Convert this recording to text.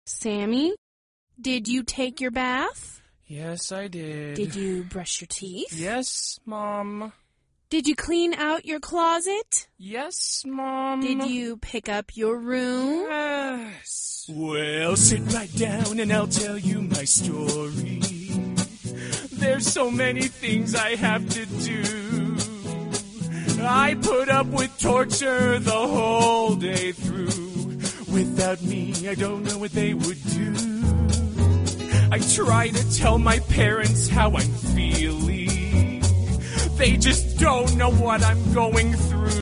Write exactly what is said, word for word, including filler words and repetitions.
Sammy, did you take your bath? Yes, I did. Did you brush your teeth? Yes, Mom. Did you clean out your closet? Yes, Mom. Did you pick up your room? Yes. Well, sit right down and I'll tell you my story. There's so many things I have to do. I put up with torture the whole day through. Without me, I don't know what they would do. I try to tell my parents how I'm feeling. They just don't know what I'm going through.